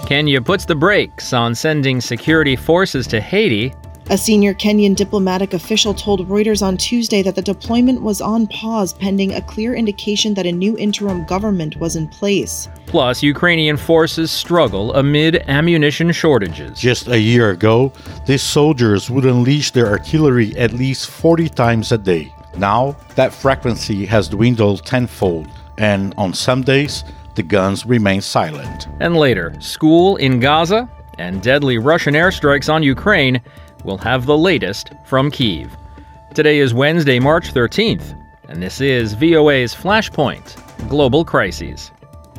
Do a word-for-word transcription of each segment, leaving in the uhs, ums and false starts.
Kenya puts the brakes on sending security forces to Haiti. A senior Kenyan diplomatic official told Reuters on Tuesday that the deployment was on pause pending a clear indication that a new interim government was in place. Plus, Ukrainian forces struggle amid ammunition shortages. Just a year ago, these soldiers would unleash their artillery at least forty times a day. Now, that frequency has dwindled tenfold, and on some days, the guns remain silent. And later, school in Gaza and deadly Russian airstrikes on Ukraine. We'll have the latest from Kyiv. Today is Wednesday, March thirteenth, and this is V O A's Flashpoint Global Crises.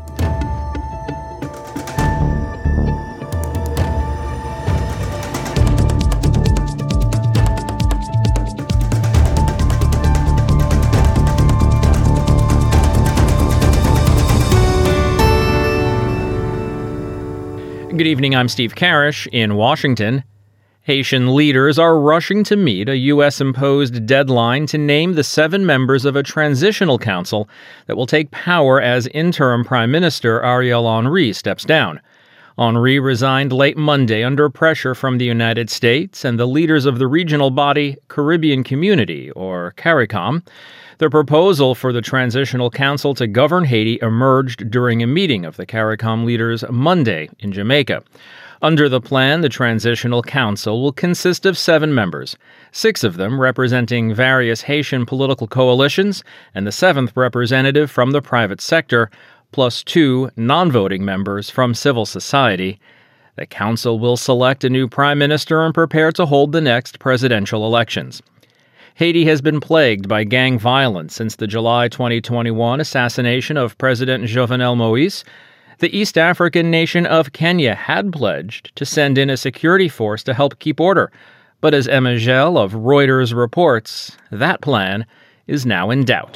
Good evening, I'm Steve Karish in Washington. Haitian leaders are rushing to meet a U S-imposed deadline to name the seven members of a transitional council that will take power as interim Prime Minister Ariel Henry steps down. Henry resigned late Monday under pressure from the United States and the leaders of the regional body Caribbean Community, or CARICOM. The proposal for the Transitional Council to govern Haiti emerged during a meeting of the CARICOM leaders Monday in Jamaica. Under the plan, the Transitional Council will consist of seven members, six of them representing various Haitian political coalitions, and the seventh representative from the private sector, plus two non-voting members from civil society. The council will select a new prime minister and prepare to hold the next presidential elections. Haiti has been plagued by gang violence since the July twenty twenty-one assassination of President Jovenel Moïse. The East African nation of Kenya had pledged to send in a security force to help keep order. But as Emma Gell of Reuters reports, that plan is now in doubt.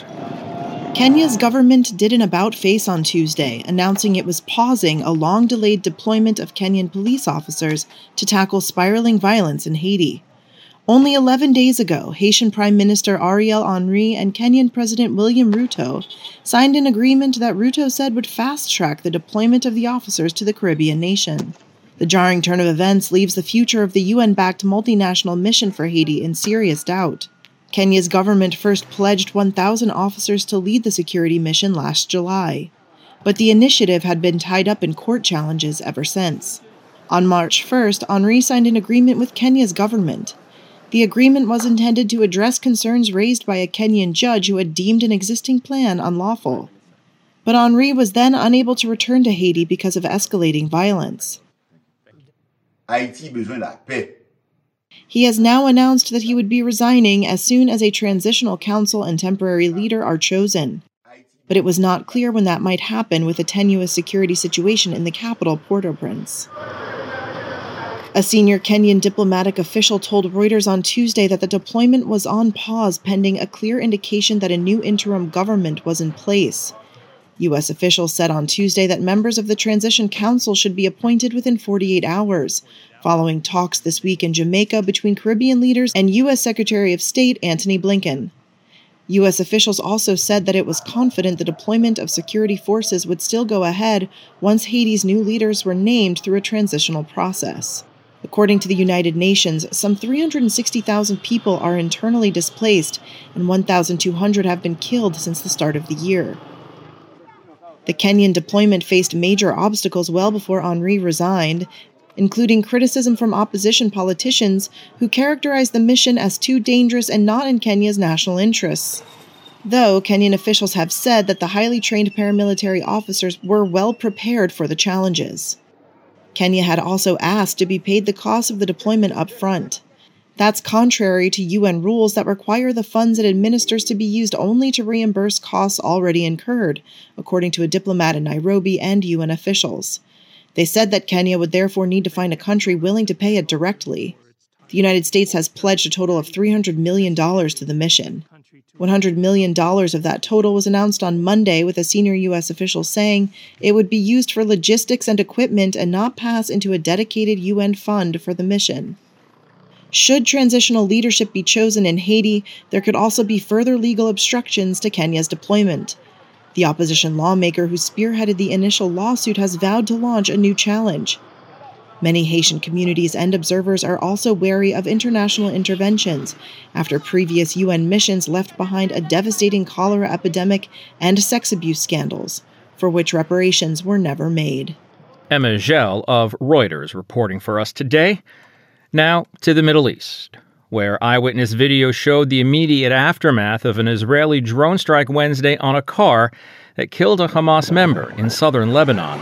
Kenya's government did an about-face on Tuesday, announcing it was pausing a long-delayed deployment of Kenyan police officers to tackle spiraling violence in Haiti. Only eleven days ago, Haitian Prime Minister Ariel Henry and Kenyan President William Ruto signed an agreement that Ruto said would fast-track the deployment of the officers to the Caribbean nation. The jarring turn of events leaves the future of the U N-backed multinational mission for Haiti in serious doubt. Kenya's government first pledged one thousand officers to lead the security mission last July, but the initiative had been tied up in court challenges ever since. On March first, Henry signed an agreement with Kenya's government. The agreement was intended to address concerns raised by a Kenyan judge who had deemed an existing plan unlawful. But Henry was then unable to return to Haiti because of escalating violence. Haïti besoin de la paix. He has now announced that he would be resigning as soon as a transitional council and temporary leader are chosen. But it was not clear when that might happen with a tenuous security situation in the capital, Port-au-Prince. A senior Kenyan diplomatic official told Reuters on Tuesday that the deployment was on pause pending a clear indication that a new interim government was in place. U S officials said on Tuesday that members of the Transition Council should be appointed within forty-eight hours, following talks this week in Jamaica between Caribbean leaders and U S Secretary of State Antony Blinken. U S officials also said that it was confident the deployment of security forces would still go ahead once Haiti's new leaders were named through a transitional process. According to the United Nations, some three hundred sixty thousand people are internally displaced and one thousand two hundred have been killed since the start of the year. The Kenyan deployment faced major obstacles well before Henry resigned, including criticism from opposition politicians who characterized the mission as too dangerous and not in Kenya's national interests. Though Kenyan officials have said that the highly trained paramilitary officers were well prepared for the challenges. Kenya had also asked to be paid the cost of the deployment up front. That's contrary to U N rules that require the funds it administers to be used only to reimburse costs already incurred, according to a diplomat in Nairobi and U N officials. They said that Kenya would therefore need to find a country willing to pay it directly. The United States has pledged a total of three hundred million dollars to the mission. one hundred million dollars of that total was announced on Monday, with a senior U S official saying it would be used for logistics and equipment and not pass into a dedicated U N fund for the mission. Should transitional leadership be chosen in Haiti, there could also be further legal obstructions to Kenya's deployment. The opposition lawmaker who spearheaded the initial lawsuit has vowed to launch a new challenge. Many Haitian communities and observers are also wary of international interventions after previous U N missions left behind a devastating cholera epidemic and sex abuse scandals, for which reparations were never made. Emma Gell of Reuters reporting for us today. Now to the Middle East, where eyewitness video showed the immediate aftermath of an Israeli drone strike Wednesday on a car that killed a Hamas member in southern Lebanon.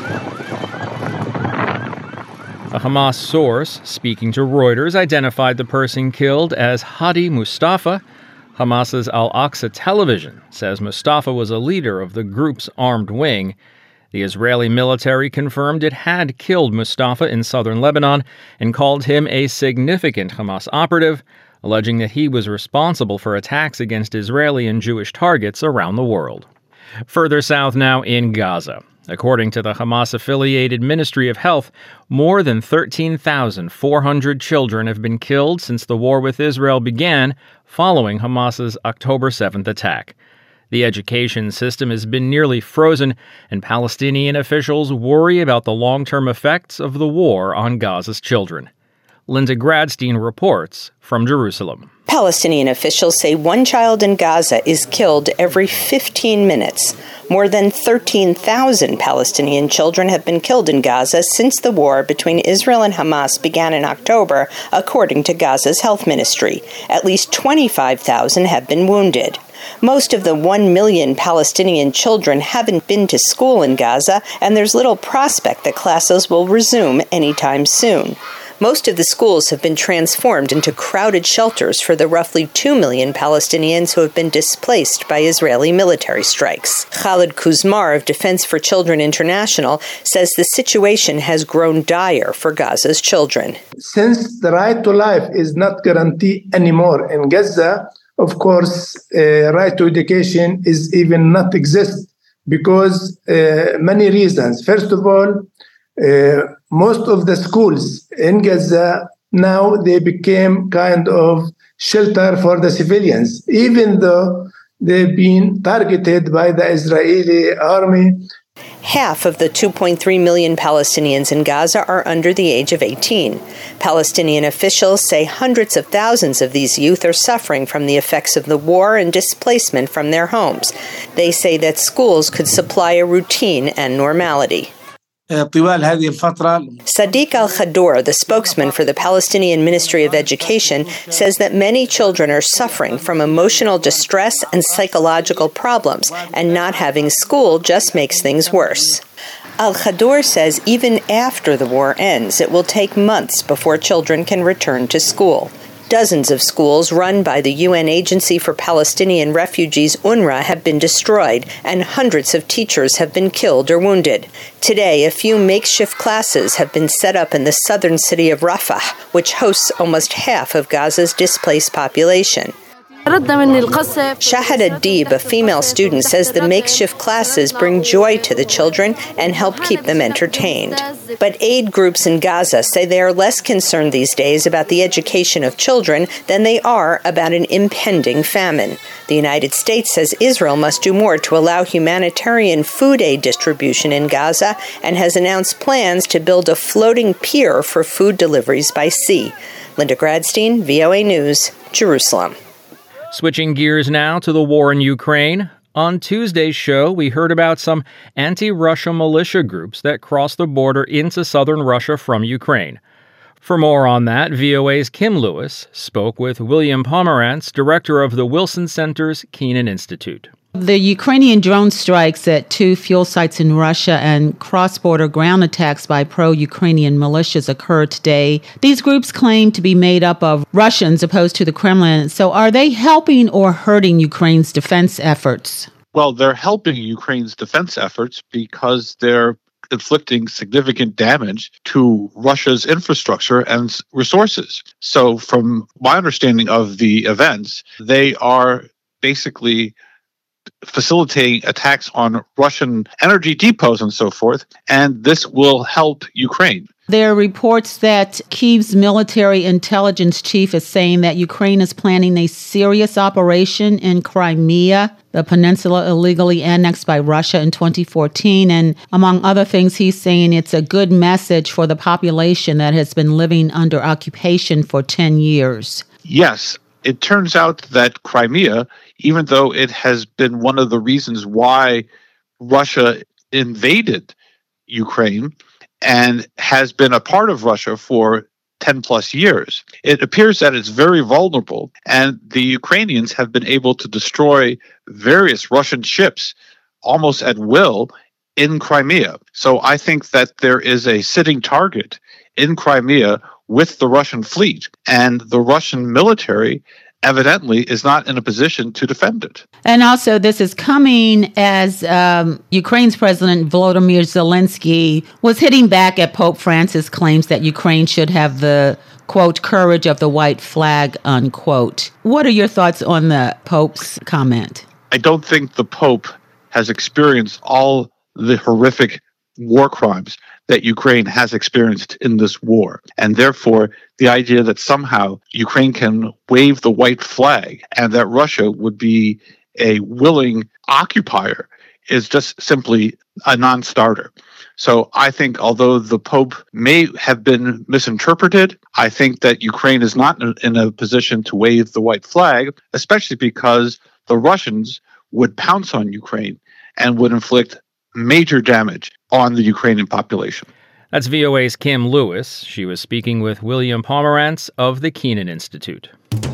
A Hamas source speaking to Reuters identified the person killed as Hadi Mustafa. Hamas's Al-Aqsa television says Mustafa was a leader of the group's armed wing. The Israeli military confirmed it had killed Mustafa in southern Lebanon and called him a significant Hamas operative, alleging that he was responsible for attacks against Israeli and Jewish targets around the world. Further south now in Gaza. According to the Hamas-affiliated Ministry of Health, more than thirteen thousand four hundred children have been killed since the war with Israel began following Hamas's October seventh attack. The education system has been nearly frozen, and Palestinian officials worry about the long-term effects of the war on Gaza's children. Linda Gradstein reports from Jerusalem. Palestinian officials say one child in Gaza is killed every fifteen minutes. More than thirteen thousand Palestinian children have been killed in Gaza since the war between Israel and Hamas began in October, according to Gaza's health ministry. At least twenty-five thousand have been wounded. Most of the one million Palestinian children haven't been to school in Gaza, and there's little prospect that classes will resume anytime soon. Most of the schools have been transformed into crowded shelters for the roughly two million Palestinians who have been displaced by Israeli military strikes. Khalid Kuzmar of Defense for Children International says the situation has grown dire for Gaza's children. Since the right to life is not guaranteed anymore in Gaza, of course, uh, right to education is even not exist because uh, many reasons. First of all, Uh, most of the schools in Gaza now they became kind of shelter for the civilians, even though they've been targeted by the Israeli army. Half of the two point three million Palestinians in Gaza are under the age of eighteen. Palestinian officials say hundreds of thousands of these youth are suffering from the effects of the war and displacement from their homes. They say that schools could supply a routine and normality. Sadiq al-Khadour, the spokesman for the Palestinian Ministry of Education, says that many children are suffering from emotional distress and psychological problems, and not having school just makes things worse. Al-Khadour says even after the war ends, it will take months before children can return to school. Dozens of schools run by the U N Agency for Palestinian Refugees, UNRWA, have been destroyed, and hundreds of teachers have been killed or wounded. Today, a few makeshift classes have been set up in the southern city of Rafah, which hosts almost half of Gaza's displaced population. Shahad Adib, a female student, says the makeshift classes bring joy to the children and help keep them entertained. But aid groups in Gaza say they are less concerned these days about the education of children than they are about an impending famine. The United States says Israel must do more to allow humanitarian food aid distribution in Gaza and has announced plans to build a floating pier for food deliveries by sea. Linda Gradstein, V O A News, Jerusalem. Switching gears now to the war in Ukraine. On Tuesday's show, we heard about some anti-Russia militia groups that crossed the border into southern Russia from Ukraine. For more on that, V O A's Kim Lewis spoke with William Pomerantz, director of the Wilson Center's Keenan Institute. The Ukrainian drone strikes at two fuel sites in Russia and cross-border ground attacks by pro-Ukrainian militias occurred today. These groups claim to be made up of Russians opposed to the Kremlin. So are they helping or hurting Ukraine's defense efforts? Well, they're helping Ukraine's defense efforts because they're inflicting significant damage to Russia's infrastructure and resources. So from my understanding of the events, they are basically facilitating attacks on Russian energy depots and so forth, and this will help Ukraine. There are reports that Kyiv's military intelligence chief is saying that Ukraine is planning a serious operation in Crimea, the peninsula illegally annexed by Russia in twenty fourteen. And among other things, he's saying it's a good message for the population that has been living under occupation for ten years. Yes, it turns out that Crimea, even though it has been one of the reasons why Russia invaded Ukraine, and has been a part of Russia for ten plus years. It appears that it's very vulnerable, and the Ukrainians have been able to destroy various Russian ships almost at will in Crimea. So I think that there is a sitting target in Crimea with the Russian fleet, and the Russian military evidently is not in a position to defend it. And also, this is coming as um, Ukraine's President Volodymyr Zelensky was hitting back at Pope Francis' claims that Ukraine should have the, quote, courage of the white flag, unquote. What are your thoughts on the Pope's comment? I don't think the Pope has experienced all the horrific war crimes that Ukraine has experienced in this war. And therefore, the idea that somehow Ukraine can wave the white flag and that Russia would be a willing occupier is just simply a non-starter. So I think although the Pope may have been misinterpreted, I think that Ukraine is not in a position to wave the white flag, especially because the Russians would pounce on Ukraine and would inflict major damage on the Ukrainian population. That's V O A's Kim Lewis. She was speaking with William Pomerantz of the Kenan Institute.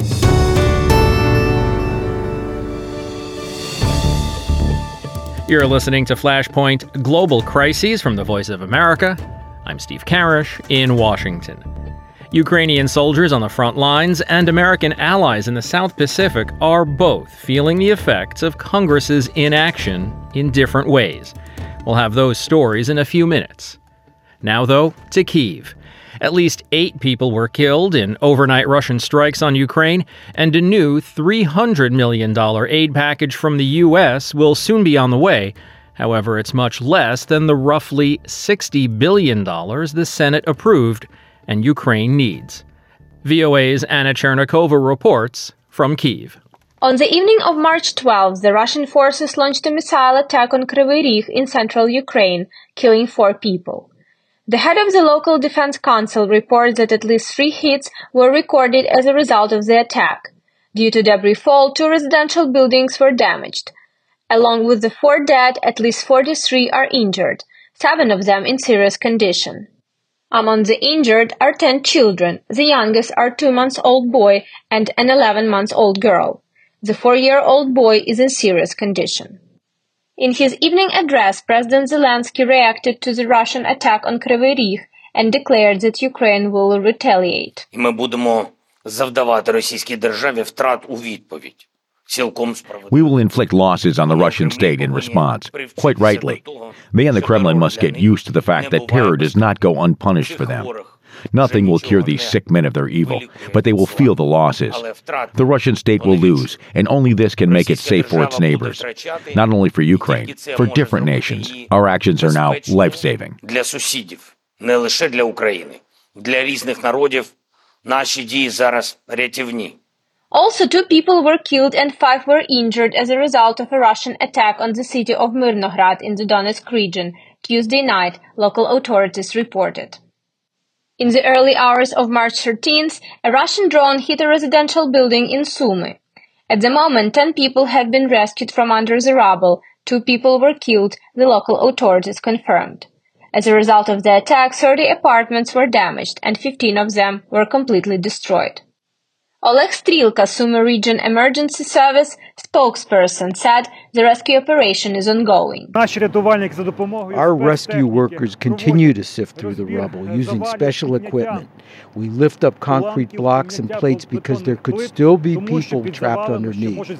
You're listening to Flashpoint Global Crises from the Voice of America. I'm Steve Karish in Washington. Ukrainian soldiers on the front lines and American allies in the South Pacific are both feeling the effects of Congress's inaction in different ways. We'll have those stories in a few minutes. Now, though, to Kyiv. At least eight people were killed in overnight Russian strikes on Ukraine, and a new three hundred million dollars aid package from the U S will soon be on the way. However, it's much less than the roughly sixty billion dollars the Senate approved and Ukraine needs. V O A's Anna Chernikova reports from Kyiv. On the evening of March twelfth, the Russian forces launched a missile attack on Kryvyi Rih in central Ukraine, killing four people. The head of the local defense council reports that at least three hits were recorded as a result of the attack. Due to debris fall, two residential buildings were damaged. Along with the four dead, at least forty-three are injured, seven of them in serious condition. Among the injured are ten children. The youngest are a two-month-old boy and an eleven-month-old girl. The four-year-old boy is in serious condition. In his evening address, President Zelensky reacted to the Russian attack on Kryvyi Rih and declared that Ukraine will retaliate. Ми будемо завдавати російській державі втрат у відповідь. We will inflict losses on the Russian state in response. Quite rightly. They and the Kremlin must get used to the fact that terror does not go unpunished for them. Nothing will cure these sick men of their evil, but they will feel the losses. The Russian state will lose, and only this can make it safe for its neighbors. Not only for Ukraine, for different nations. Our actions are now life-saving. Для сусідів, не лише для України. Для різних народів наші дії зараз рятівні. Also, two people were killed and five were injured as a result of a Russian attack on the city of Myrnograd in the Donetsk region Tuesday night, local authorities reported. In the early hours of March thirteenth, a Russian drone hit a residential building in Sumy. At the moment, ten people have been rescued from under the rubble. Two people were killed, the local authorities confirmed. As a result of the attack, thirty apartments were damaged and fifteen of them were completely destroyed. Oleg Strilka, Sumy Region Emergency Service spokesperson, said the rescue operation is ongoing. Our rescue workers continue to sift through the rubble using special equipment. We lift up concrete blocks and plates because there could still be people trapped underneath.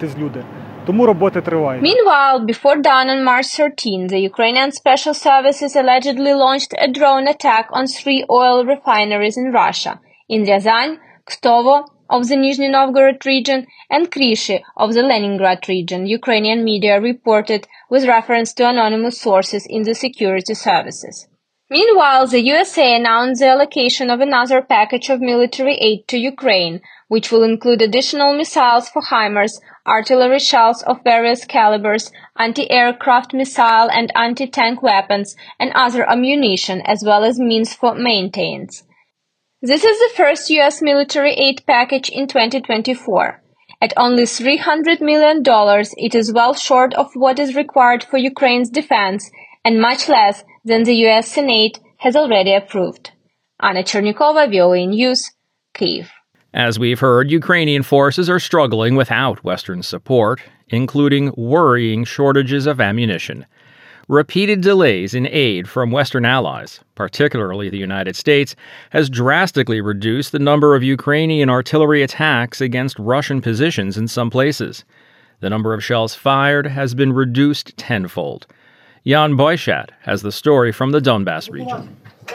Meanwhile, before dawn on March thirteenth, the Ukrainian Special Services allegedly launched a drone attack on three oil refineries in Russia, in Ryazan, Kstovo, of the Nizhny Novgorod region and Kryshi of the Leningrad region, Ukrainian media reported with reference to anonymous sources in the security services. Meanwhile, the U S A announced the allocation of another package of military aid to Ukraine, which will include additional missiles for HIMARS, artillery shells of various calibers, anti-aircraft missile and anti-tank weapons, and other ammunition, as well as means for maintenance. This is the first U S military aid package in twenty twenty-four. At only three hundred million dollars, it is well short of what is required for Ukraine's defense and much less than the U S Senate has already approved. Anna Chernikova, V O A News, Kyiv. As we've heard, Ukrainian forces are struggling without Western support, including worrying shortages of ammunition. Repeated delays in aid from Western allies, particularly the United States, has drastically reduced the number of Ukrainian artillery attacks against Russian positions in some places. The number of shells fired has been reduced tenfold. Jan Boychat has the story from the Donbas region.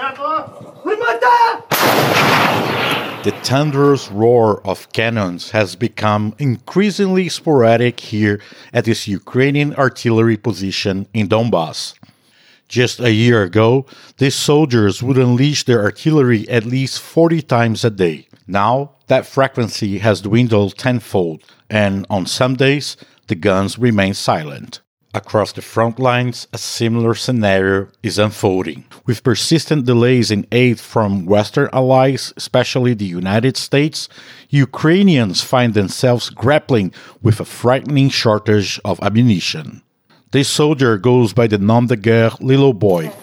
The thunderous roar of cannons has become increasingly sporadic here at this Ukrainian artillery position in Donbas. Just a year ago, these soldiers would unleash their artillery at least forty times a day. Now, that frequency has dwindled tenfold, and on some days, the guns remain silent. Across the front lines, a similar scenario is unfolding. With persistent delays in aid from Western allies, especially the United States, Ukrainians find themselves grappling with a frightening shortage of ammunition. This soldier goes by the nom de guerre Little Boy.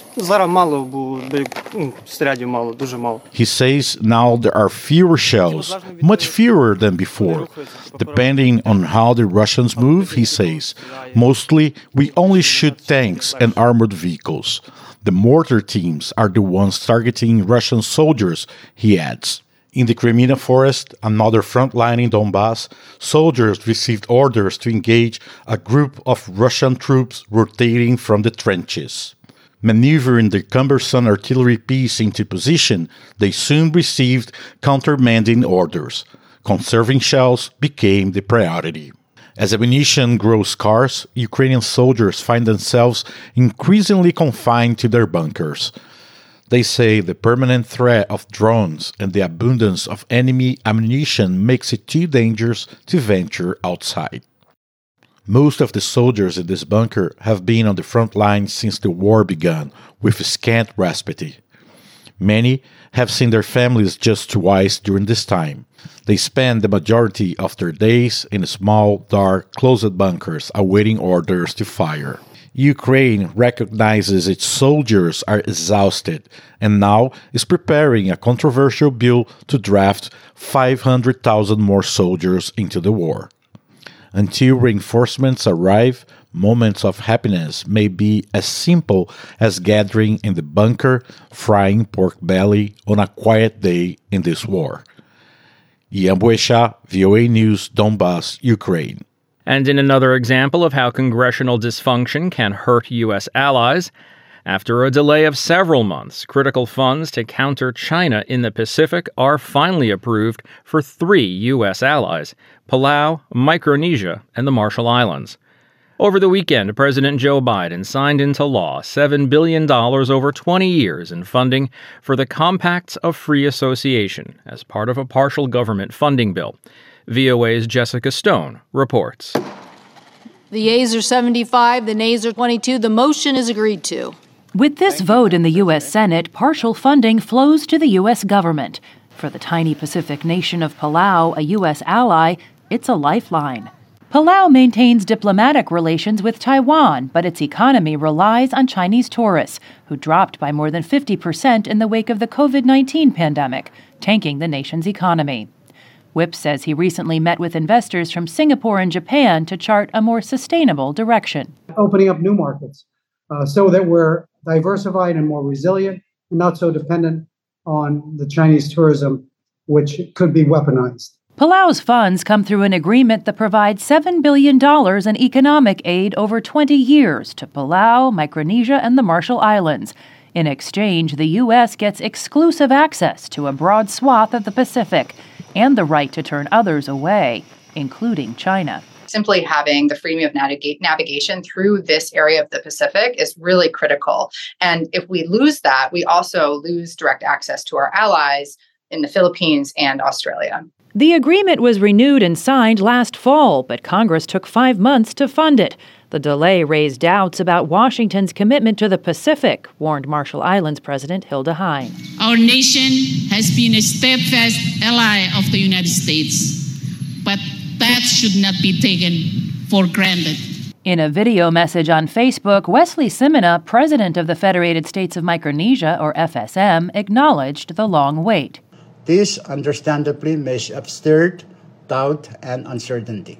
He says now there are fewer shells, much fewer than before. Depending on how the Russians move, he says, mostly we only shoot tanks and armored vehicles. The mortar teams are the ones targeting Russian soldiers, he adds. In the Crimea forest, another front line in Donbas, soldiers received orders to engage a group of Russian troops rotating from the trenches. Maneuvering the cumbersome artillery piece into position, they soon received countermanding orders. Conserving shells became the priority. As ammunition grows scarce, Ukrainian soldiers find themselves increasingly confined to their bunkers. They say the permanent threat of drones and the abundance of enemy ammunition makes it too dangerous to venture outside. Most of the soldiers in this bunker have been on the front lines since the war began, with scant respite. Many have seen their families just twice during this time. They spend the majority of their days in small, dark, closed bunkers awaiting orders to fire. Ukraine recognizes its soldiers are exhausted and now is preparing a controversial bill to draft five hundred thousand more soldiers into the war. Until reinforcements arrive, moments of happiness may be as simple as gathering in the bunker, frying pork belly on a quiet day in this war. Jan Boychat, V O A News, Donbas, Ukraine. And in another example of how congressional dysfunction can hurt U S allies, after a delay of several months, critical funds to counter China in the Pacific are finally approved for three U S allies: Palau, Micronesia, and the Marshall Islands. Over the weekend, President Joe Biden signed into law seven billion dollars over twenty years in funding for the Compacts of Free Association as part of a partial government funding bill. V O A's Jessica Stone reports. The yeas are seventy-five, the nays are twenty-two. The motion is agreed to. With this vote in the U S Senate, partial funding flows to the U S government. For the tiny Pacific nation of Palau, a U S ally, it's a lifeline. Palau maintains diplomatic relations with Taiwan, but its economy relies on Chinese tourists, who dropped by more than fifty percent in the wake of the covid nineteen pandemic, tanking the nation's economy. Whip says he recently met with investors from Singapore and Japan to chart a more sustainable direction. Opening up new markets uh, so that we're diversified and more resilient and not so dependent on the Chinese tourism, which could be weaponized. Palau's funds come through an agreement that provides seven billion dollars in economic aid over twenty years to Palau, Micronesia, and the Marshall Islands. In exchange, the U S gets exclusive access to a broad swath of the Pacific, and the right to turn others away, including China. Simply having the freedom of navigate, navigation through this area of the Pacific is really critical. And if we lose that, we also lose direct access to our allies in the Philippines and Australia. The agreement was renewed and signed last fall, but Congress took five months to fund it. The delay raised doubts about Washington's commitment to the Pacific, warned Marshall Islands President Hilda Hine. Our nation has been a steadfast ally of the United States, but that should not be taken for granted. In a video message on Facebook, Wesley Simina, president of the Federated States of Micronesia, or F S M, acknowledged the long wait. This understandably may have stirred doubt and uncertainty.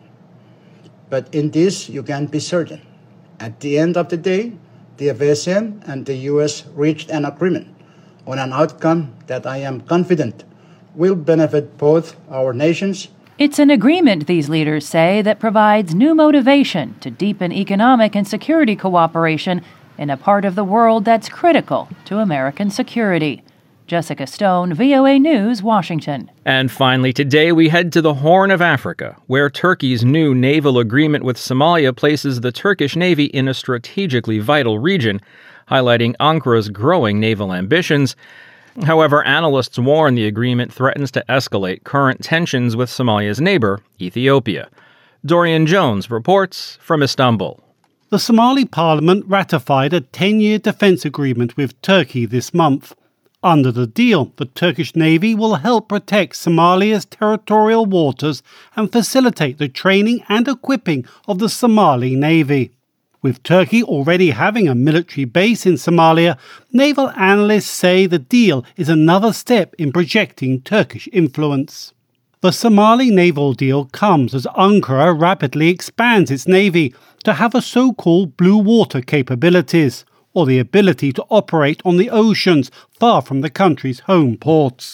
But in this, you can be certain. At the end of the day, the F S M and the U S reached an agreement on an outcome that I am confident will benefit both our nations. It's an agreement, these leaders say, that provides new motivation to deepen economic and security cooperation in a part of the world that's critical to American security. Jessica Stone, V O A News, Washington. And finally, today we head to the Horn of Africa, where Turkey's new naval agreement with Somalia places the Turkish Navy in a strategically vital region, highlighting Ankara's growing naval ambitions. However, analysts warn the agreement threatens to escalate current tensions with Somalia's neighbor, Ethiopia. Dorian Jones reports from Istanbul. The Somali parliament ratified a ten-year defense agreement with Turkey this month. Under the deal, the Turkish Navy will help protect Somalia's territorial waters and facilitate the training and equipping of the Somali Navy. With Turkey already having a military base in Somalia, naval analysts say the deal is another step in projecting Turkish influence. The Somali naval deal comes as Ankara rapidly expands its navy to have a so-called blue water capabilities, or the ability to operate on the oceans far from the country's home ports.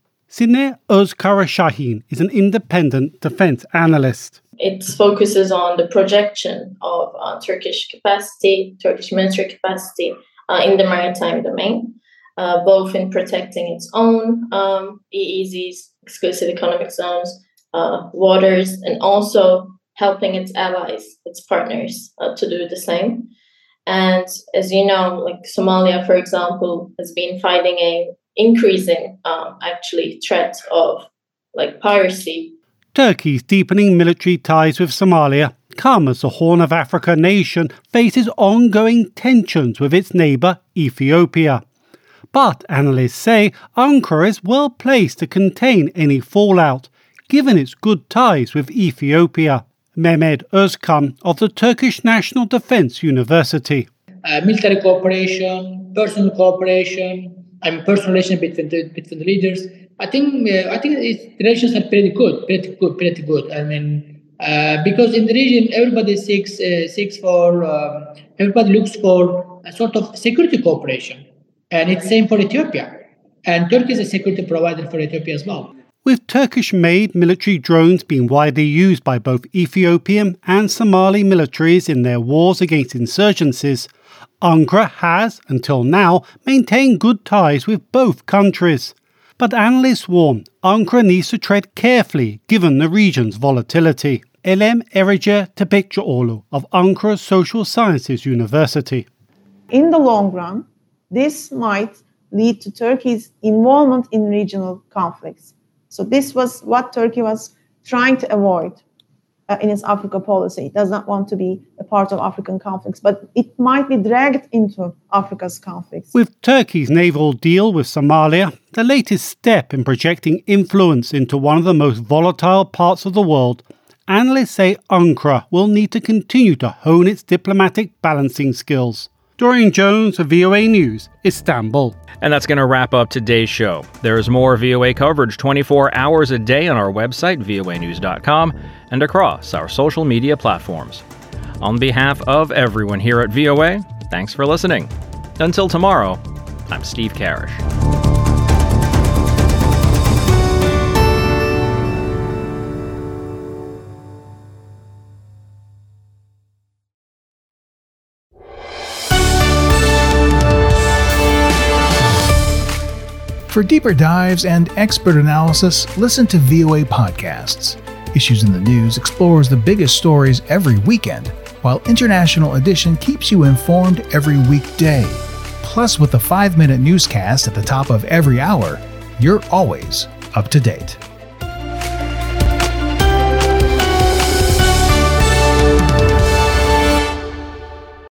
Sine Özkarashahin is an independent defense analyst. It focuses on the projection of uh, Turkish capacity, Turkish military capacity uh, in the maritime domain, uh, both in protecting its own um, E E Zs, exclusive economic zones, uh, waters, and also helping its allies, its partners, uh, to do the same. And as you know, like Somalia, for example, has been fighting a increasing, um, actually, threat of like piracy. Turkey's deepening military ties with Somalia come as the Horn of Africa nation faces ongoing tensions with its neighbour Ethiopia. But analysts say Ankara is well placed to contain any fallout, given its good ties with Ethiopia. Mehmet Özkan of the Turkish National Defense University. Uh, military cooperation, personal cooperation, and personal relation between the, between the leaders. I think uh, I think its relations are pretty good, pretty good, pretty good. I mean, uh, because in the region, everybody seeks uh, seeks for um, everybody looks for a sort of security cooperation, and it's same for Ethiopia. And Turkey is a security provider for Ethiopia as well. With Turkish-made military drones being widely used by both Ethiopian and Somali militaries in their wars against insurgencies, Ankara has, until now, maintained good ties with both countries. But analysts warn Ankara needs to tread carefully given the region's volatility. Elem Erice Tepekçioğlu of Ankara Social Sciences University. In the long run, this might lead to Turkey's involvement in regional conflicts. So this was what Turkey was trying to avoid uh, in its Africa policy. It does not want to be a part of African conflicts, but it might be dragged into Africa's conflicts. With Turkey's naval deal with Somalia, the latest step in projecting influence into one of the most volatile parts of the world, analysts say Ankara will need to continue to hone its diplomatic balancing skills. Dorian Jones of V O A News, Istanbul. And that's going to wrap up today's show. There's more V O A coverage twenty-four hours a day on our website, V O A news dot com, and across our social media platforms. On behalf of everyone here at V O A, thanks for listening. Until tomorrow, I'm Steve Karish. For deeper dives and expert analysis, listen to V O A Podcasts. Issues in the News explores the biggest stories every weekend, while International Edition keeps you informed every weekday. Plus, with a five-minute newscast at the top of every hour, you're always up to date.